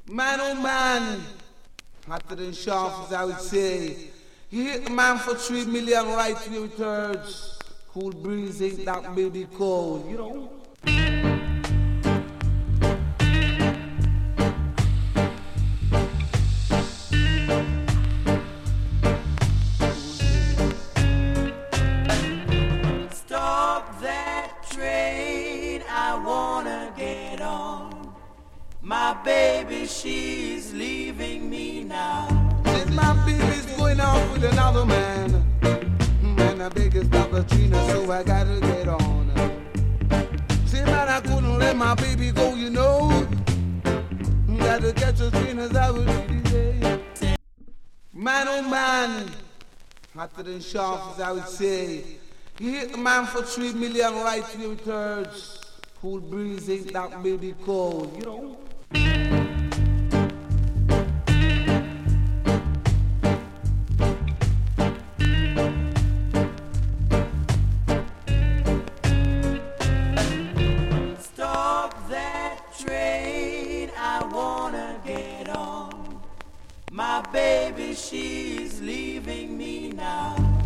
Man, oh man, hotter than sharp as I would say. You hit the man for 3 million right to your thirds. Cool breeze ain't that baby cold, you know. Stop that train, I wanna get on. My baby, she's leaving me now. Since my baby's going off with another man, and the biggest stop the Trina, so I gotta get on. See, man, I couldn't let my baby go, you know. Gotta catch a train as I would really say. Man, oh man, hotter than sharp as I would say. You hit the man for 3 million right to your thirds. Cool breeze ain't that baby cold, you know. Stop that train, I wanna get on. My baby, she's leaving me now.